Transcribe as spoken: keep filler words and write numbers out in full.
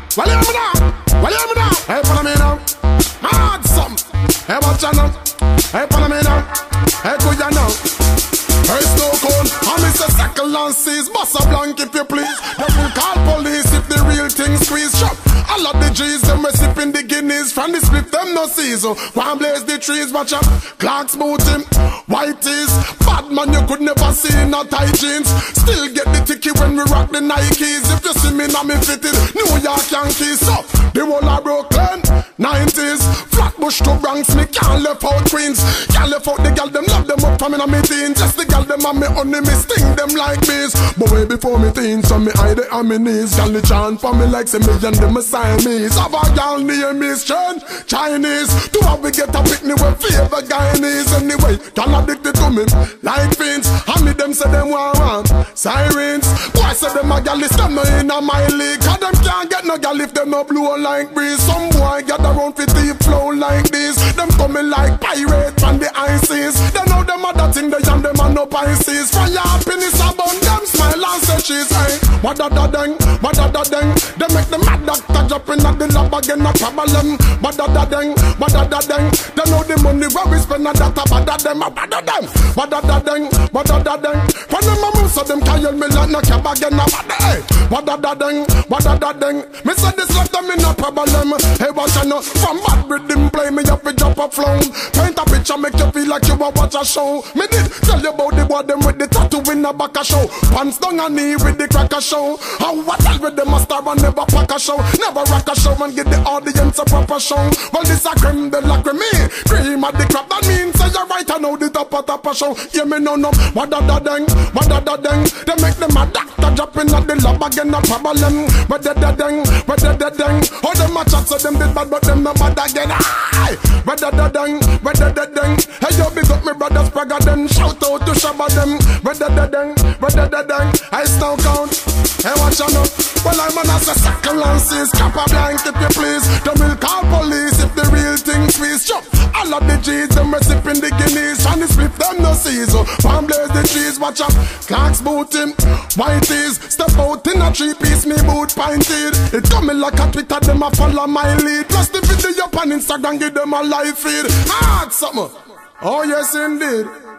Well, hear me now. Well, hear me now. Hey, follow me now. Mad something. Hey, watch out now. Hey, follow me now. Hey, go ya now. Hey, Snow Cone. I'm Mister Second Lances. Boss a blank if you please. They will call police if the real thing squeeze. Shop. All of the G's, them recipping the guineas. From the split, them no sees. So, one blaze the trees, watch out. Clark's boot him. White tees. Bad man, you could never see no tight jeans. Still get the ticket when we rock the Nikes. If you see me now, me fitted New York Yankees. So, the whole of Brooklyn, nineties. Flatbush to Bronx, me can't left out Queens. Can't left out the gal, them love them up from in my teens. Just the gal, them and me honey, me sting them like bees. But way before me teens, so me hide it on me knees. Gal, the chant for me like say me and them a Siamese. Have a gal name is Chen, Chinese. Do how we get a picnic with favor Guyanese. Anyway, gal addicted to me like fiends. And me them say them want want sirens. Boy say them a gal is them no in a my league. Cause them can't get no gal if them no blow like breeze. Some boy get around for deep flow like this. Them coming like pirates from the ices. They know them a that thing they and them a no Pisces. For your happiness about them smile and say she's hey. What da da deng, what da da deng. They make the mad doctor drop in at the lab again a problem. What da da deng, what da da deng. They know the money where we spend a that a bad a them a bad a them. What da da deng, what da da deng. When them a move so them can't yell me like no cab again a bad hey. What da da deng, what da da deng. Me say this left them in a problem. Hey watch I know from bad rhythm play me up a drop a flow. Paint a picture make you feel like you a watch a show. Me did tell you about the boy them with the tattoo in a back a show. Pants down and knee with the cracker show. How what tell with them a star and never pack a show. Never rock a show and give the audience a proper show. Well this a creme de la creme. Cream of the crap that means say you're right I know the top of top a show. Hear me no no. What da da deng, what da da deng. They make them a doctor drop in at the lab again a problem. What da da deng, what da da deng. How them a chat so them did bad but them no bad again. Aye. What da da deng, what da da deng. Hey yo big up me brothers Praga them. Shout out to Shabba them. What da da deng, what da da deng. I still count. Hey watch out now. Well I'm on as a Second Lances. Cap a blank if you please. Them will call police if the real thing squeeze. Chop. All of the G's them recipping the guineas. Trying to split them no seas. So one blaze the trees. Watch out. Clark's boot him. White tees. Step out in a three piece me boot pinted. It coming like a Twitter them a follow my lead. Plus the video up on Instagram give them a live feed. Hard something. Oh yes indeed.